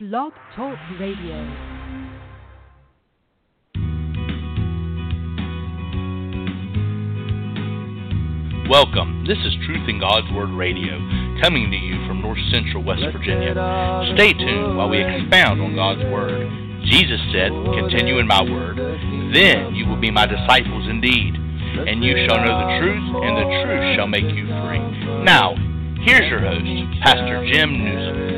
Blog Talk Radio. Welcome. This is Truth in God's Word Radio, coming to you from North Central West Virginia. Stay tuned while we expound on God's Word. Jesus said, "Continue in my word, then you will be my disciples indeed, and you shall know the truth, and the truth shall make you free." Now, here's your host, Pastor Jim Newsom.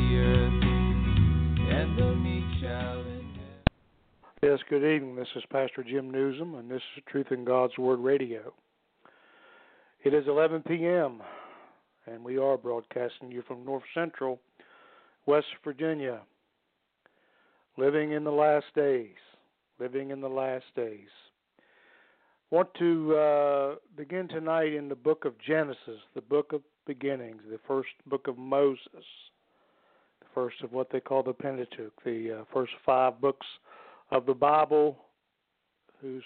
Yes, good evening. This is Pastor Jim Newsom, and this is Truth in God's Word Radio. It is 11 p.m., and we are broadcasting you from North Central West Virginia. Living in the last days. Living in the last days. I want to begin tonight in the book of Genesis, the book of beginnings, the first book of Moses, the first of what they call the Pentateuch, the first 5 books of the Bible, who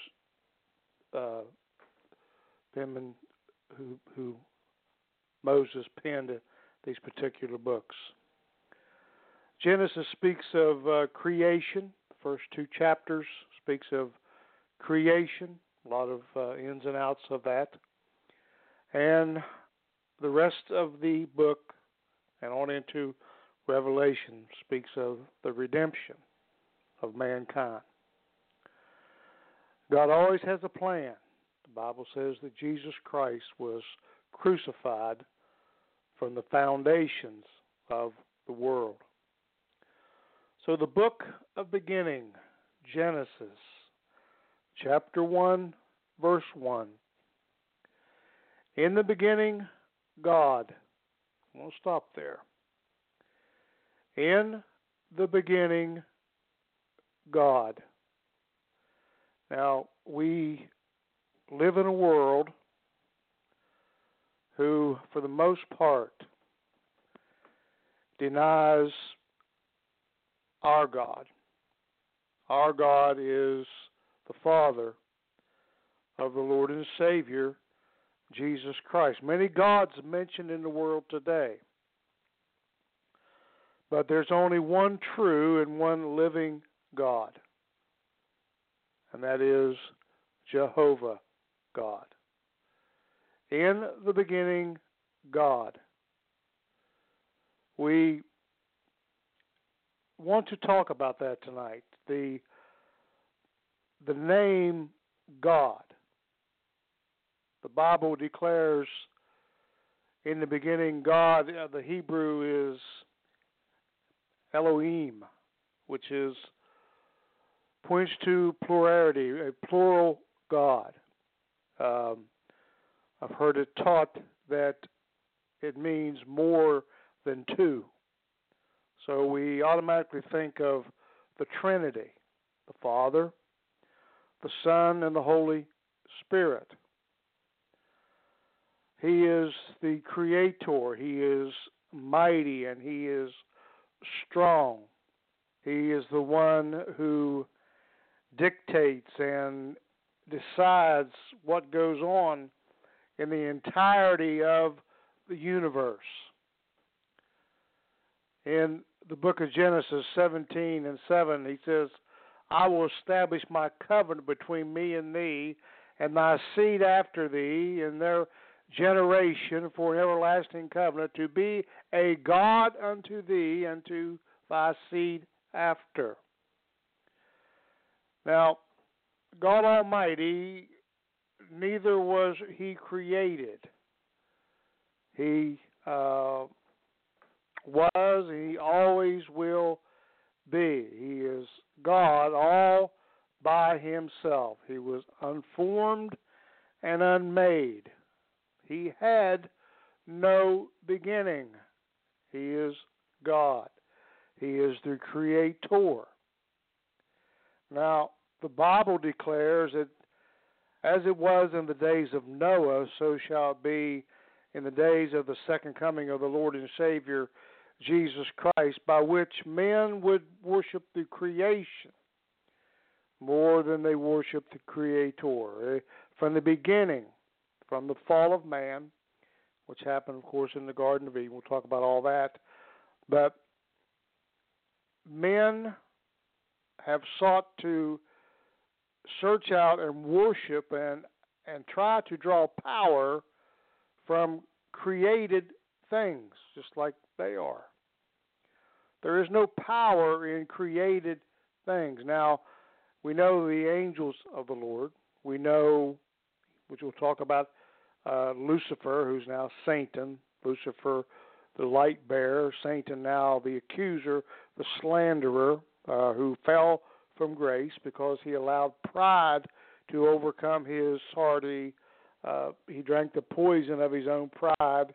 Moses penned these particular books. Genesis speaks of creation. The first 2 chapters speaks of creation, a lot of ins and outs of that. And the rest of the book, and on into Revelation, speaks of the redemption of mankind. God always has a plan. The Bible says that Jesus Christ was crucified from the foundations of the world. So the book of beginning, Genesis, chapter 1, verse 1. In the beginning, God. We'll stop there. In the beginning, God. Now, we live in a world who, for the most part, denies our God. Our God is the Father of the Lord and Savior, Jesus Christ. Many gods mentioned in the world today, but there's only one true and one living God, and that is Jehovah God. In the beginning, God. We want to talk about that tonight. The name God. The Bible declares in the beginning God, the Hebrew is Elohim, which points to plurality, a plural God. I've heard it taught that it means more than 2. So we automatically think of the Trinity, the Father, the Son, and the Holy Spirit. He is the Creator. He is mighty, and He is strong. He is the one who dictates and decides what goes on in the entirety of the universe. In the book of Genesis 17:7, he says, "I will establish my covenant between me and thee, and thy seed after thee, in their generation for an everlasting covenant, to be a God unto thee and to thy seed after." Now, God Almighty, neither was He created. He was, and He always will be. He is God all by Himself. He was unformed and unmade. He had no beginning. He is God. He is the Creator. Now, the Bible declares that as it was in the days of Noah, so shall it be in the days of the second coming of the Lord and Savior, Jesus Christ, by which men would worship the creation more than they worship the Creator. From the beginning, from the fall of man, which happened, of course, in the Garden of Eden. We'll talk about all that. But men have sought to search out and worship and try to draw power from created things, just like they are. There is no power in created things. Now, we know the angels of the Lord. We know, which we'll talk about, Lucifer, who's now Satan. Lucifer, the light bearer. Satan, now the accuser, the slanderer, who fell from grace because he allowed pride to overcome his heart. He drank the poison of his own pride.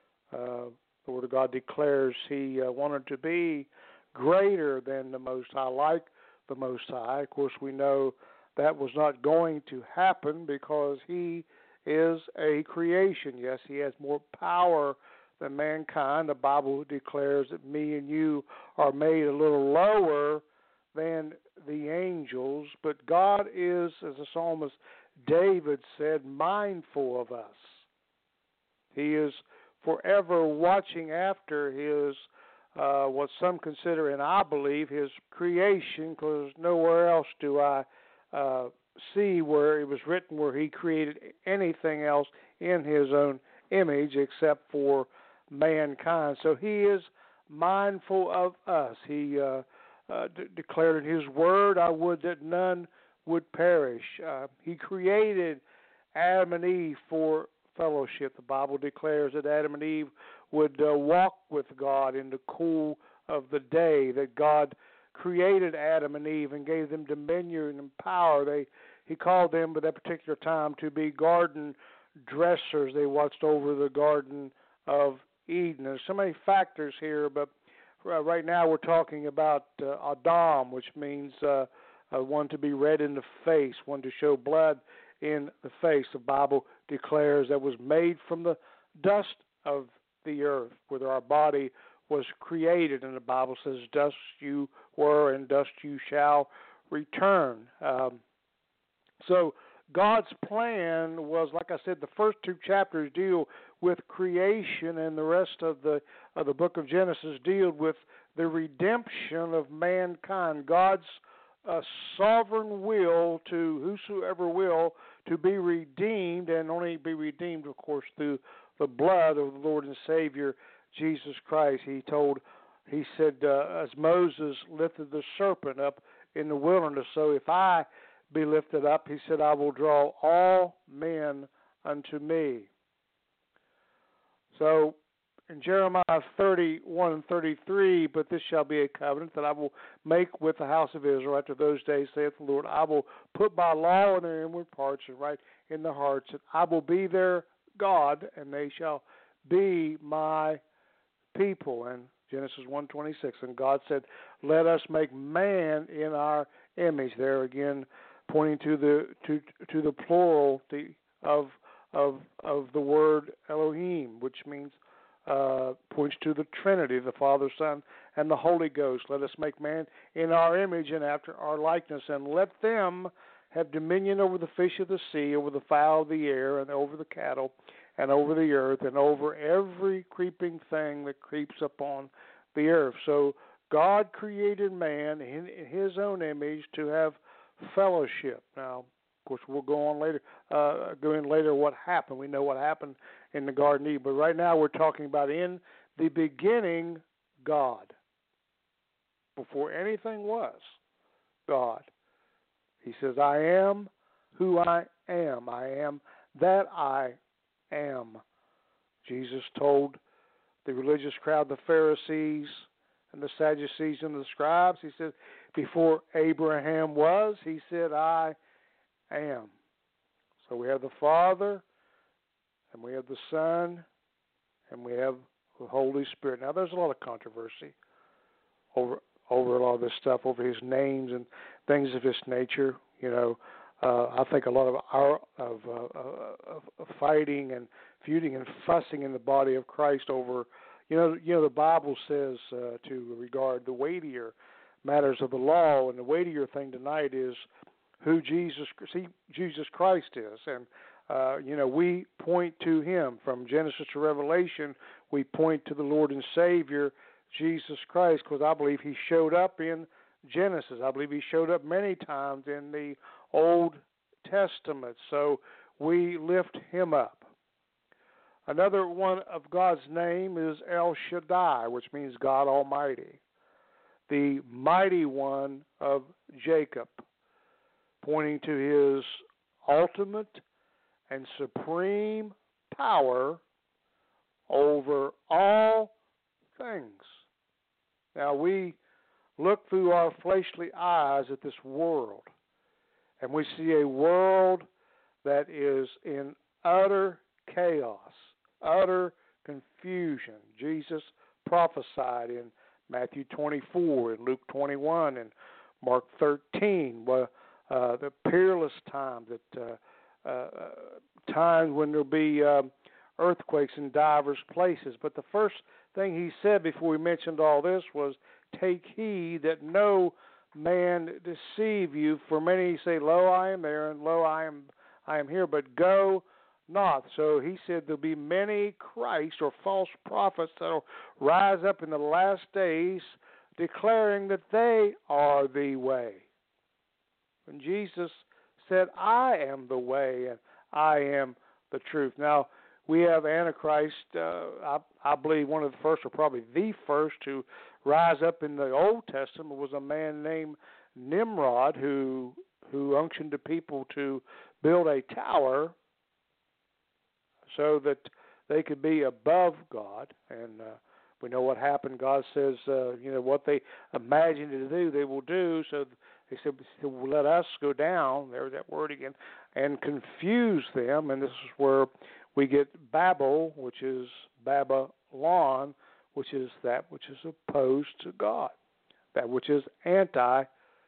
The Word of God declares he wanted to be greater than the Most High, like the Most High. Of course, we know that was not going to happen because he is a creation. Yes, he has more power than mankind. The Bible declares that me and you are made a little lower than the angels, but God is, as the psalmist David said, mindful of us. He is forever watching after his, what some consider, and I believe, his creation, because nowhere else do I see where it was written where he created anything else in his own image except for mankind. So he is mindful of us. He declared in his word, I would that none would perish. He created Adam and Eve for fellowship. The Bible declares that Adam and Eve would walk with God in the cool of the day, that God created Adam and Eve and gave them dominion and power. He called them at that particular time to be garden dressers. They watched over the Garden of Eden. There's so many factors here, but right now we're talking about Adam, which means one to be red in the face, one to show blood in the face. The Bible declares that was made from the dust of the earth, whether our body was created, and the Bible says, dust you were and dust you shall return. So God's plan was, like I said, the first two chapters deal with creation, and the rest of the book of Genesis deal with the redemption of mankind. God's sovereign will to whosoever will to be redeemed, and only be redeemed, of course, through the blood of the Lord and Savior Jesus Christ. He said, as Moses lifted the serpent up in the wilderness, so if I be lifted up, he said, I will draw all men unto me. So in Jeremiah 31 and 33, but this shall be a covenant that I will make with the house of Israel after those days, saith the Lord. I will put my law in their inward parts and write in their hearts, and I will be their God, and they shall be my people. And Genesis 1:26, and God said, let us make man in our image. There again, pointing to the plural of the word Elohim, which means points to the Trinity, the Father, Son, and the Holy Ghost. Let us make man in our image and after our likeness, and let them have dominion over the fish of the sea, over the fowl of the air, and over the cattle, and over the earth, and over every creeping thing that creeps upon the earth. So God created man in his own image to have fellowship. Now, of course, we'll go in later what happened. We know what happened in the Garden of Eden, but right now we're talking about in the beginning, God. Before anything was, God. He says, I am who I am. I am that I am. Jesus told the religious crowd, the Pharisees and the Sadducees and the scribes, he said, before Abraham was, he said, I am. So we have the Father, and we have the Son, and we have the Holy Spirit. Now, there's a lot of controversy over a lot of this stuff, over his names and things of this nature. You know, I think a lot of fighting and feuding and fussing in the body of Christ over, you know, the Bible says to regard the weightier matters of the law, and the weightier thing tonight is who Jesus Christ is, and you know, we point to him from Genesis to Revelation. We point to the Lord and Savior Jesus Christ, because I believe he showed up in Genesis. I believe he showed up many times in the Old Testament. So we lift him up. Another one of God's name is El Shaddai, which means God Almighty, the mighty one of Jacob, pointing to his ultimate and supreme power over all things. Now, we look through our fleshly eyes at this world, and we see a world that is in utter chaos, utter confusion. Jesus prophesied in Matthew 24, and Luke 21, and Mark 13, the peerless time, times when there'll be earthquakes in divers places. But the first thing he said before he mentioned all this was, take heed that no man deceive you, for many say, lo, I am there, and lo, I am here, but go not. So he said there'll be many Christ or false prophets that will rise up in the last days declaring that they are the way. And Jesus said, I am the way and I am the truth. Now, we have Antichrist, I believe one of the first, or probably the first, to rise up in the Old Testament was a man named Nimrod who unctioned the people to build a tower so that they could be above God. And we know what happened. God says, what they imagine to do, they will do. So he said, well, let us go down, there's that word again, and confuse them. And this is where we get Babel, which is Babylon, which is that which is opposed to God, that which is anti-Christ,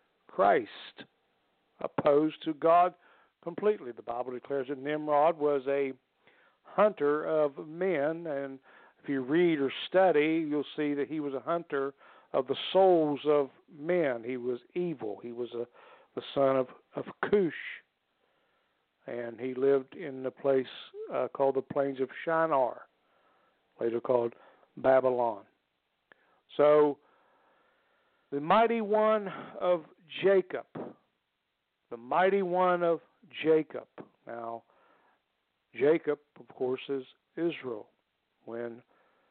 opposed to God completely. The Bible declares that Nimrod was a hunter of men, and if you read or study, you'll see that he was a hunter of the souls of men. He was evil. He was the son of Cush, and he lived in the place called the Plains of Shinar, later called Babylon. So, the mighty one of Jacob, the mighty one of Jacob. Now, Jacob, of course, is Israel. When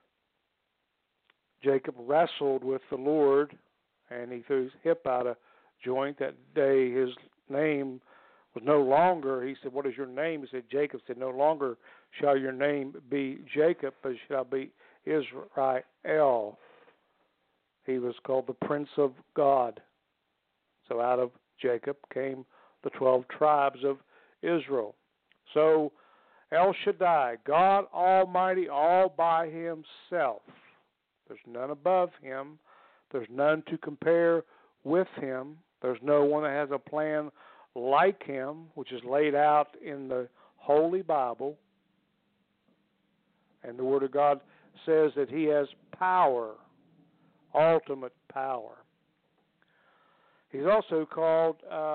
Jacob wrestled with the Lord and he threw his hip out of joint that day, his name was no longer, he said, what is your name? He said, Jacob. Said, no longer shall your name be Jacob, but shall be Israel. He was called the Prince of God. So out of Jacob came the 12 tribes of Israel. So El Shaddai, God Almighty, all by himself. There's none above him. There's none to compare with him. There's no one that has a plan like him, which is laid out in the Holy Bible. And the Word of God says that he has power, ultimate power. He's also called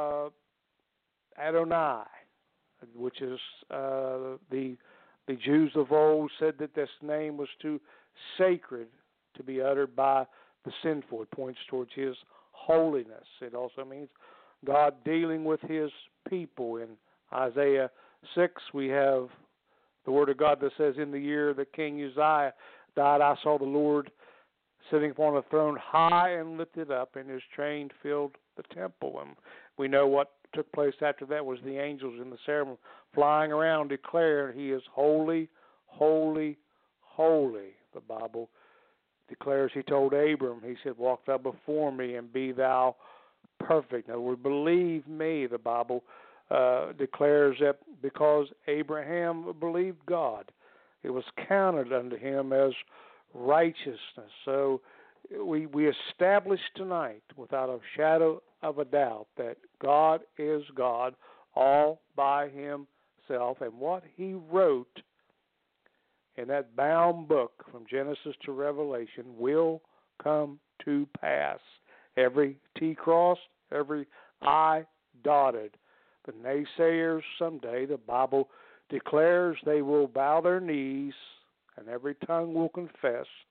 Adonai, which is the Jews of old said that this name was too sacred to be uttered by the sinful. It points towards his holiness. It also means God dealing with his people. In Isaiah 6, we have the word of God that says, in the year that King Uzziah died, I saw the Lord sitting upon a throne high and lifted up, and his train filled the temple. And we know what took place after that was the angels in the seraphim flying around declaring he is holy, holy, holy. The Bible declares, he told Abram, he said, walk thou before me and be thou perfect. In other words, believe me. The Bible declares that because Abraham believed God, it was counted unto him as righteousness. So we establish tonight without a shadow of a doubt that God is God all by himself, and what he wrote in that bound book from Genesis to Revelation will come to pass. Every T crossed, every I dotted. The naysayers someday, the Bible declares, they will bow their knees and every tongue will confess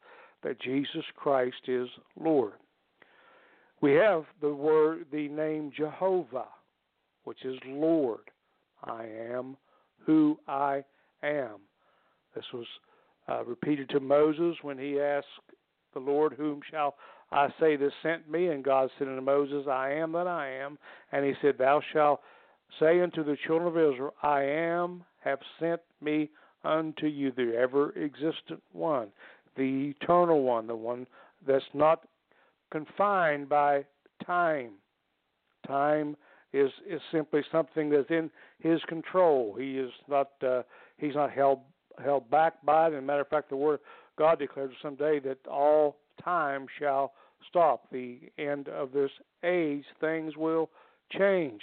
that Jesus Christ is Lord. We have the name Jehovah, which is Lord. I am who I am. This was repeated to Moses when he asked the Lord, whom shall I say this sent me? And God said unto Moses, I am that I am. And he said, thou shalt say unto the children of Israel, I am, have sent me unto you, the ever-existent one, the eternal one, the one that's not confined by time. Time is simply something that's in his control. He is not he's not held back by it. As a matter of fact, the Word of God declares someday that all time shall stop. The end of this age, things will change.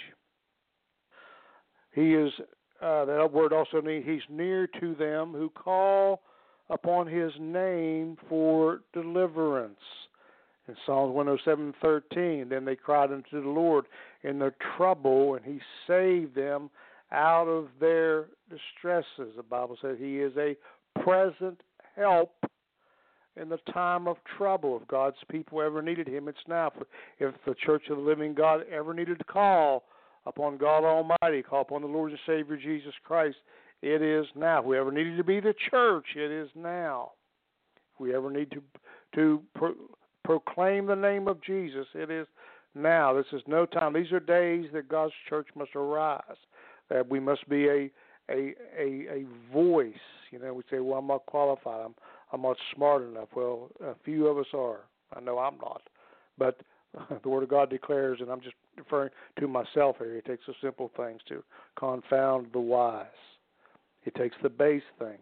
He is that word also means he's near to them who call upon his name for deliverance. In Psalms 107:13, then they cried unto the Lord in their trouble, and he saved them out of their distresses. The Bible says he is a present help in the time of trouble. If God's people ever needed him, it's now. If the Church of the Living God ever needed to call upon God Almighty, call upon the Lord and Savior Jesus Christ, it is now. If we ever needed to be the church, it is now. If we ever need to proclaim the name of Jesus, it is now. This is no time. These are days that God's church must arise. That we must be a voice. You know, we say, well, I'm not qualified. I'm not smart enough. Well, a few of us are. I know I'm not. But the Word of God declares, and I'm just referring to myself here, it takes the simple things to confound the wise. It takes the base things.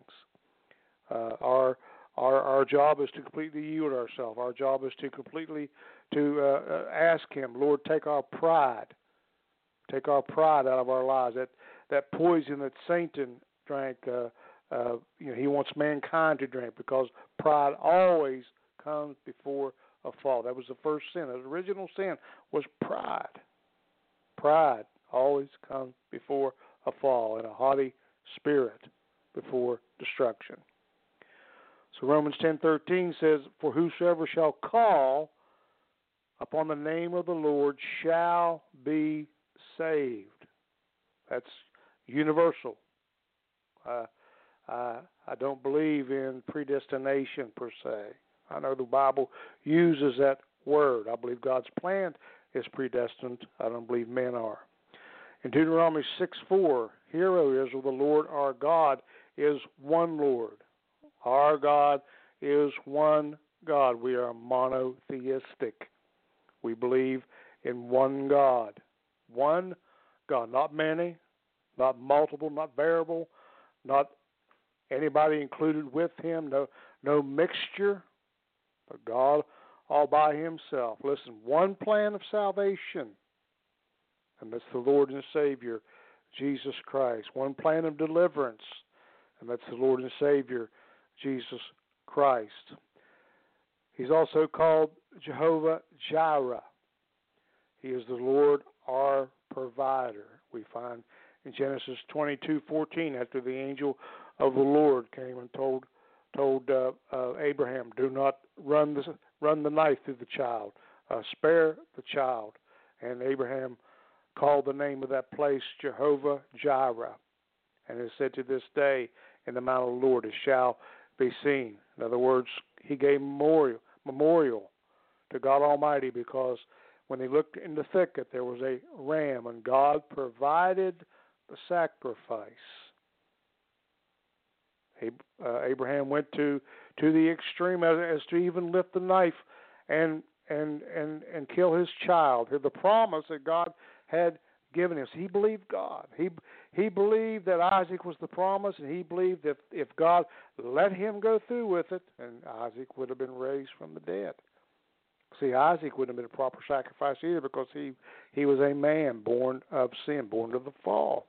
Our job is to completely yield ourselves. Our job is to completely ask Him, Lord, take our pride. Take our pride out of our lives. That poison that Satan drank, he wants mankind to drink, because pride always comes before a fall. That was the first sin. The original sin was pride. Pride always comes before a fall, and a haughty spirit before destruction. So Romans 10:13 says, for whosoever shall call upon the name of the Lord shall be saved. That's universal. I don't believe in predestination per se. I know the Bible uses that word. I believe God's plan is predestined. I don't believe men are. In Deuteronomy 6:4, hear, O Israel, the Lord our God is one Lord. Our God is one God. We are monotheistic. We believe in one God. One God, not many, not multiple, not variable, not anybody included with him, no mixture, but God all by himself. Listen, one plan of salvation, and that's the Lord and Savior, Jesus Christ. One plan of deliverance, and that's the Lord and Savior, Jesus Christ. He's also called Jehovah Jireh. He is the Lord our provider. We find in Genesis 22:14, after the angel of the Lord came and told Abraham, do not run the knife through the child, spare the child. And Abraham called the name of that place Jehovah Jireh. And it is said to this day, in the mount of the Lord it shall be seen. In other words, he gave memorial to God Almighty, because when they looked in the thicket, there was a ram, and God provided the sacrifice. Abraham went to the extreme as to even lift the knife and kill his child. The promise that God had given him. He believed God. He believed that Isaac was the promise, and he believed that if God let him go through with it, and Isaac would have been raised from the dead. See, Isaac wouldn't have been a proper sacrifice either, because he was a man born of sin, born of the fall.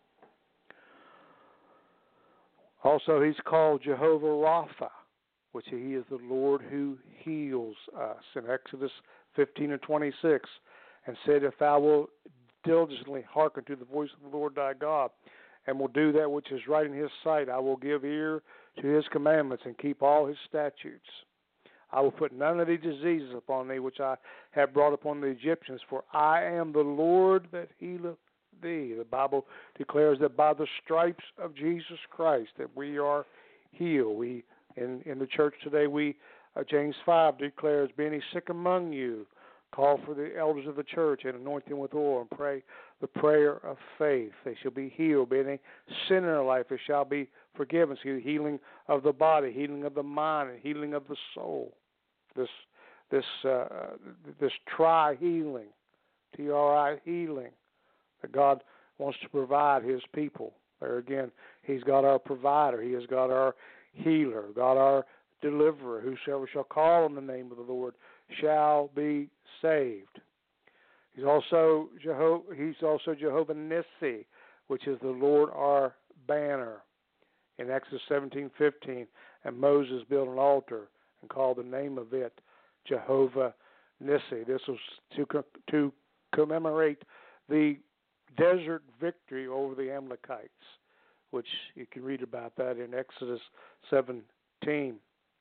Also, he's called Jehovah Rapha, which he is the Lord who heals us. In Exodus 15:26, and said, if thou wilt diligently hearken to the voice of the Lord thy God, and will do that which is right in his sight, I will give ear to his commandments and keep all his statutes. I will put none of these diseases upon thee, which I have brought upon the Egyptians, for I am the Lord that healeth thee. The Bible declares that by the stripes of Jesus Christ that we are healed. We in the church today, James 5 declares, be any sick among you, call for the elders of the church and anoint them with oil and pray the prayer of faith. They shall be healed. Be any sin in their life, it shall be forgiven. See, the healing of the body, healing of the mind, and healing of the soul. This tri-healing, T-R-I healing, that God wants to provide His people. There again, He's got our provider. He has got our healer, got our deliverer. Whosoever shall call on the name of the Lord shall be saved. He's also Jehovah Nissi, which is the Lord our banner. In Exodus 17:15, and Moses built an altar and called the name of it Jehovah Nissi. This was to commemorate the desert victory over the Amalekites, which you can read about that in Exodus 17.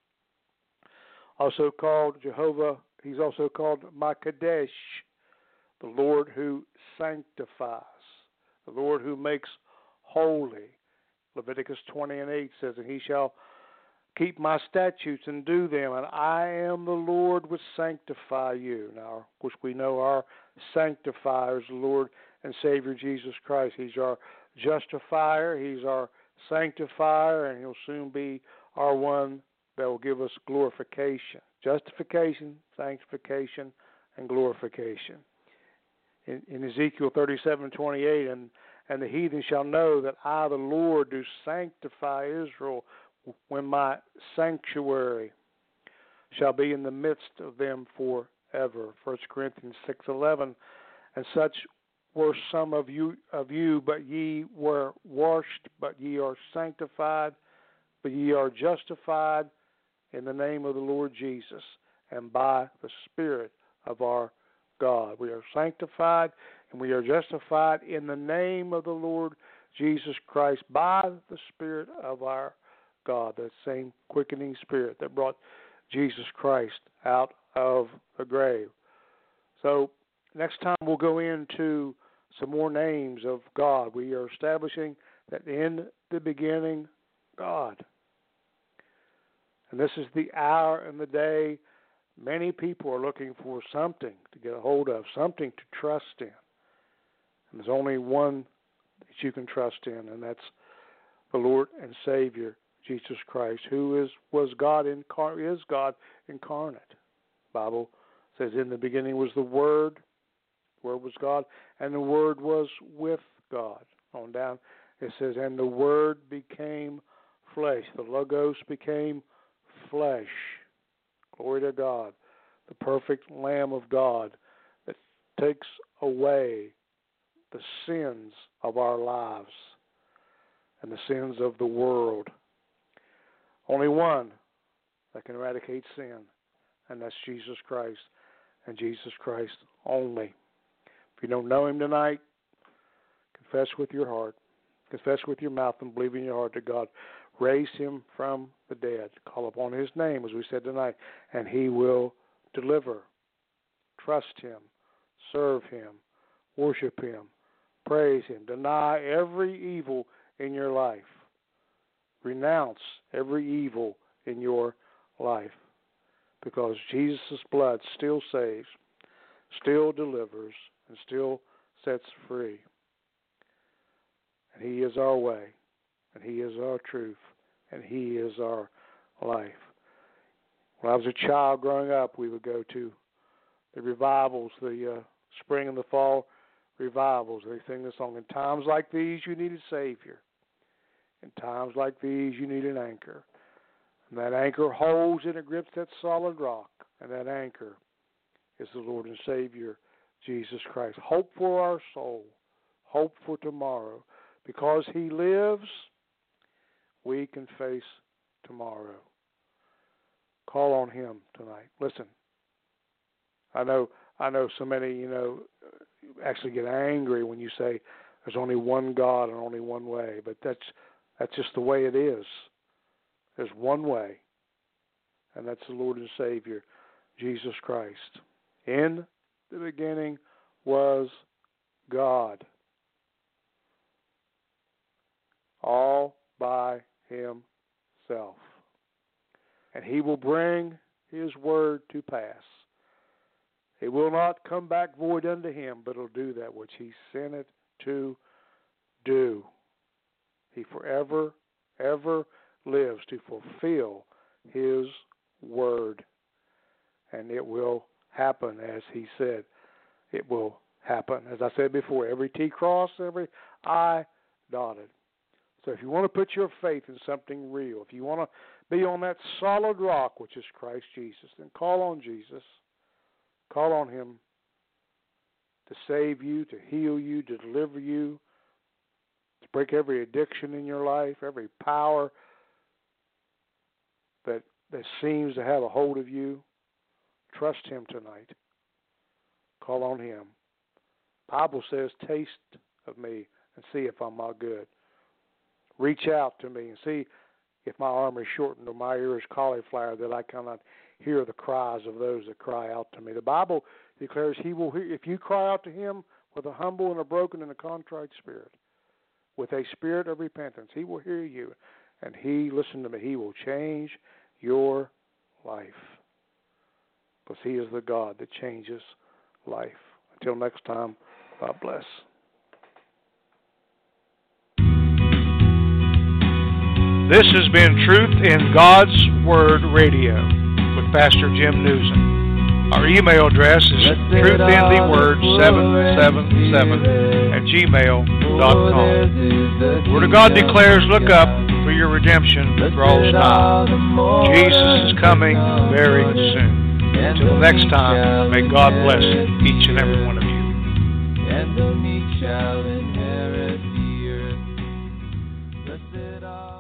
Also called Jehovah, he's also called Makadesh, the Lord who sanctifies, the Lord who makes holy. Leviticus 20:8 says, and he shall keep my statutes and do them, and I am the Lord which sanctify you. Now, of course, we know our sanctifier is the Lord and Savior Jesus Christ. He's our justifier, He's our sanctifier, and He'll soon be our one that will give us glorification. Justification, sanctification, and glorification. In Ezekiel 37:28, and the heathen shall know that I, the Lord, do sanctify Israel when my sanctuary shall be in the midst of them forever. 1 Corinthians 6:11, and such were some of you, but ye were washed, but ye are sanctified, but ye are justified in the name of the Lord Jesus and by the Spirit of our God. We are sanctified and we are justified in the name of the Lord Jesus Christ by the Spirit of our God, that same quickening Spirit that brought Jesus Christ out of the grave. So next time we'll go into some more names of God. We are establishing that in the beginning, God. And this is the hour and the day many people are looking for something to get a hold of, something to trust in. And there's only one that you can trust in, and that's the Lord and Savior, Jesus Christ, who is God incarnate. The Bible says, in the beginning was the Word was God, and the Word was with God. On down, it says, and the Word became flesh. The Logos became flesh. Glory to God, the perfect Lamb of God that takes away the sins of our lives and the sins of the world. Only one that can eradicate sin, and that's Jesus Christ, and Jesus Christ only. If you don't know Him tonight, confess with your heart, confess with your mouth, and believe in your heart that God raised Him from the dead. Call upon His name, as we said tonight, and He will deliver. Trust Him, serve Him, worship Him, praise Him. Deny every evil in your life. Renounce every evil in your life, because Jesus' blood still saves, still delivers, and still sets free. And He is our way, and He is our truth, and He is our life. When I was a child growing up, we would go to the revivals, the spring and the fall revivals. They sing the song, in times like these you need a Savior. In times like these you need an anchor. And that anchor holds and it grips that solid rock. And that anchor is the Lord and Savior, Jesus Christ. Hope for our soul. Hope for tomorrow. Because He lives, we can face tomorrow. Call on Him tonight. Listen, I know so many, actually get angry when you say there's only one God and only one way, but that's just the way it is. There's one way, and that's the Lord and Savior, Jesus Christ. In the beginning was God, all by himself. And he will bring his word to pass. It will not come back void unto him, but it'll do that which he sent it to do. He forever, ever lives to fulfill his word. And it will happen as he said it will happen. As I said before, every T crossed, every I dotted. So if you want to put your faith in something real, if you want to be on that solid rock, which is Christ Jesus, then call on Jesus. Call on him to save you, to heal you, to deliver you, to break every addiction in your life, every power that seems to have a hold of you. Trust him tonight. Call on him. The Bible says, taste of me and see if I'm not good. Reach out to me and see if my arm is shortened or my ear is cauliflower, that I cannot hear the cries of those that cry out to me. The Bible declares he will hear, if you cry out to him with a humble and a broken and a contrite spirit, with a spirit of repentance, he will hear you. And listen to me, he will change your life. Because he is the God that changes life. Until next time, God bless. This has been Truth in God's Word Radio with Pastor Jim Newsom. Our email address is truthintheword777@gmail.com. The Word of God declares, look up, for your redemption draws nigh. Jesus is coming very soon. Until next time, may God bless each and every one of you. And the meek shall inherit the earth. Blessed are